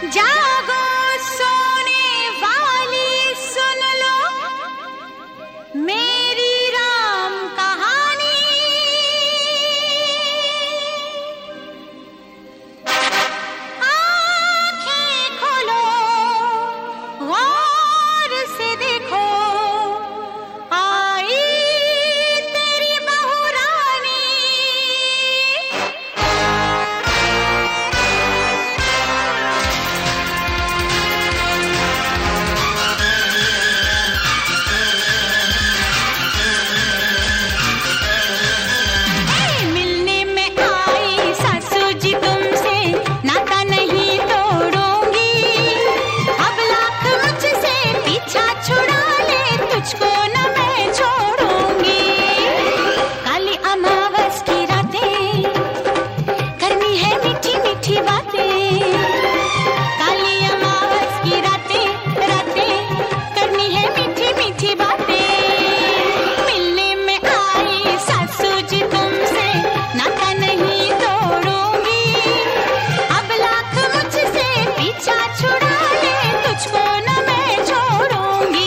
जागो सोने वाली सुन लो मेरी राम कहानी। आंखें खोलो गौर से देखो आई तेरी बहू रानी। मिलने में आई सासू जी तुमसे नाता नहीं तोड़ूंगी। अब लाख मुझसे पीछा छुड़ा ले तुझको न मैं छोड़ूंगी। काली अमावस की रातें करनी है मीठी मीठी बातें। काली अमावस की रातें रातें करनी है मीठी मीठी बातें। मिलने में आई सासू जी तुमसे नाता नहीं तोड़ूंगी। अब लाख मुझसे पीछा छुड़ा ले तुझको न मैं छोड़ूंगी।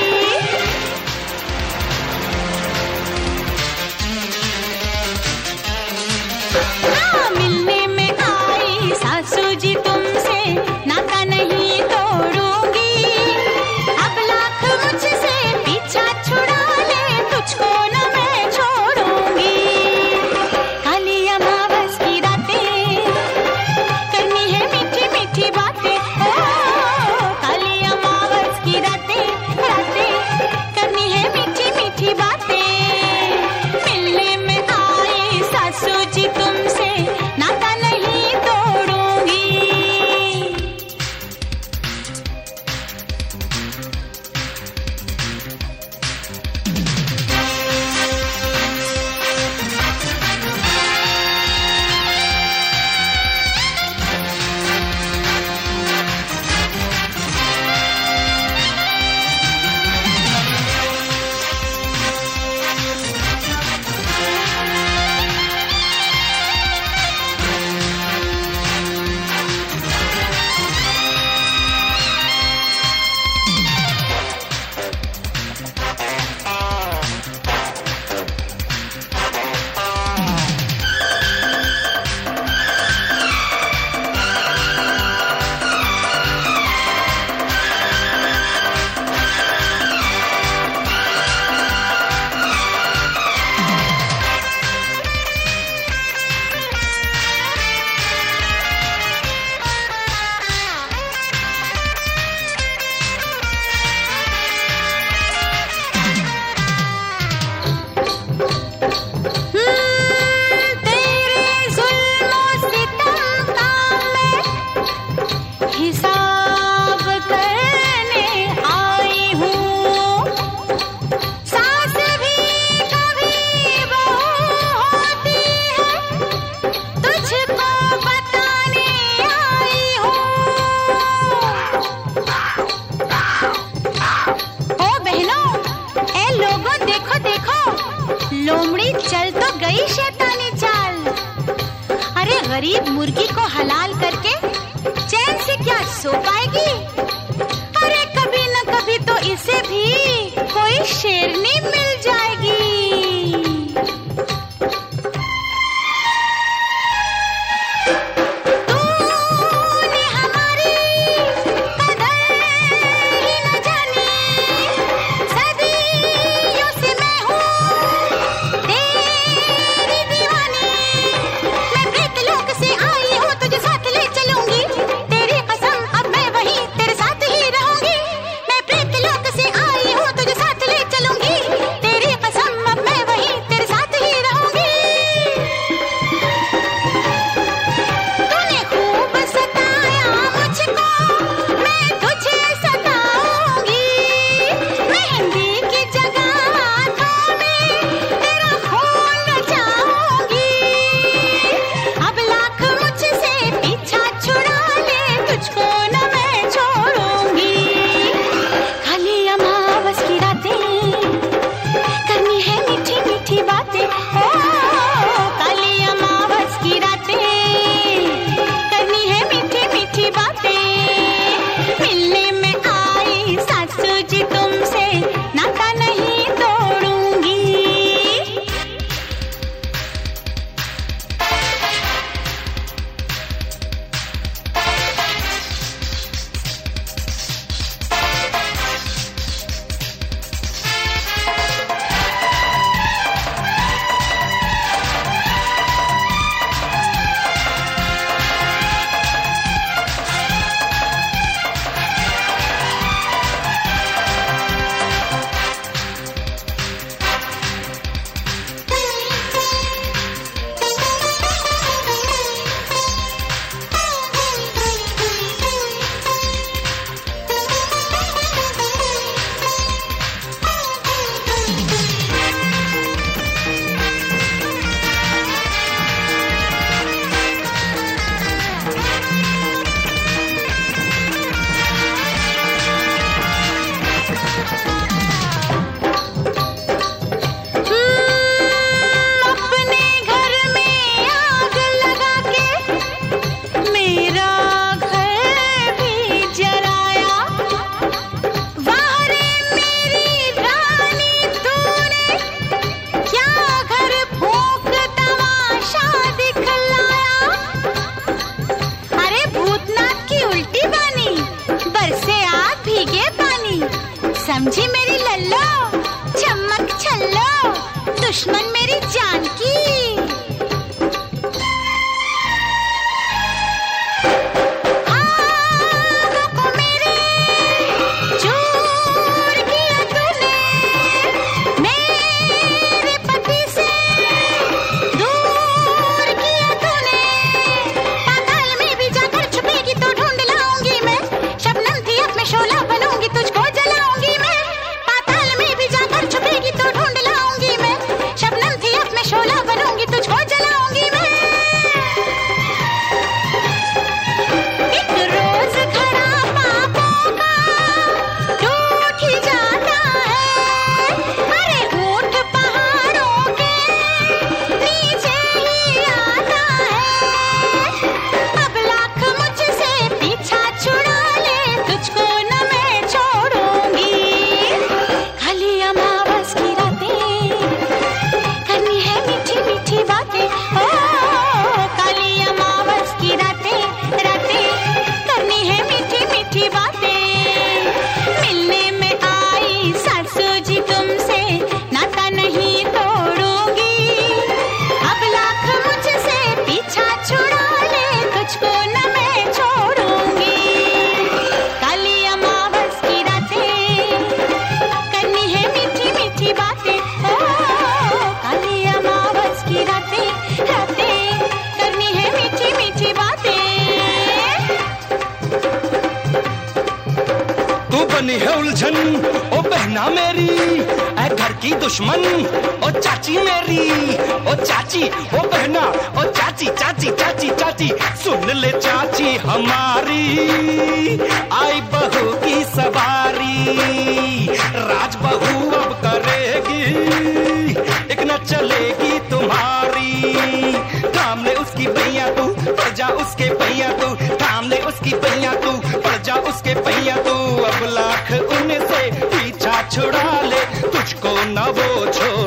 हाँ, मिलने में आई सासू जी तुमसे नाता नहीं तोड़ूंगी। अब लाख मुझसे पीछा छुड़ा ले तुझको न मैं छोड़ूंगी। काली अमावस की रातें करनी है मीठी मीठी बातें। ओ काली अमावस की रातें रातें करनी है मीठी मीठी बातें। मिलने में आई सासू जी तुमसे नाता नहीं तोड़ूंगी। तेरे जुल्मों सितम का मैं हिसाब करने आई हूँ। सास भी कभी बहू होती है तुझको बताने आई हूँ। ओ बहनों, ए लोगों, देखो देखो लोमड़ी चल तो गई शैतानी चाल। अरे गरीब मुर्गी को हलाल करके चैन से क्या सो पाएगी। अरे कभी न कभी तो इसे भी कोई शेरनी मिल जाएगी। तूने हमारी कदर ही न जानी। सदियों से मैं हूँ तेरी दीवानी। मैं प्रेतलोक से आई हूँ तुझे साथ ले चलूंगी। तेरी कसम अब मैं वहीं तेरे साथ ही रहूंगी। मैं प्रेतलोक से आई हूँ तुझे साथ ले चलूंगी। की दुश्मन ओ चाची मेरी, ओ चाची, ओ बहना, ओ चाची चाची चाची चाची, सुन ले चाची हमारी, आई बहू की सवारी, राज बहू अब करेगी, एक न चलेगी तुम्हारी। थाम ले उसकी पहिया तू, पड़ जा उसके पहिया तू, थाम ले उसकी पहिया तू, पड़ जा उसके पहिया तू, अब लाख उनसे पीछा छुड़ा ले, तुझको न वो छोड़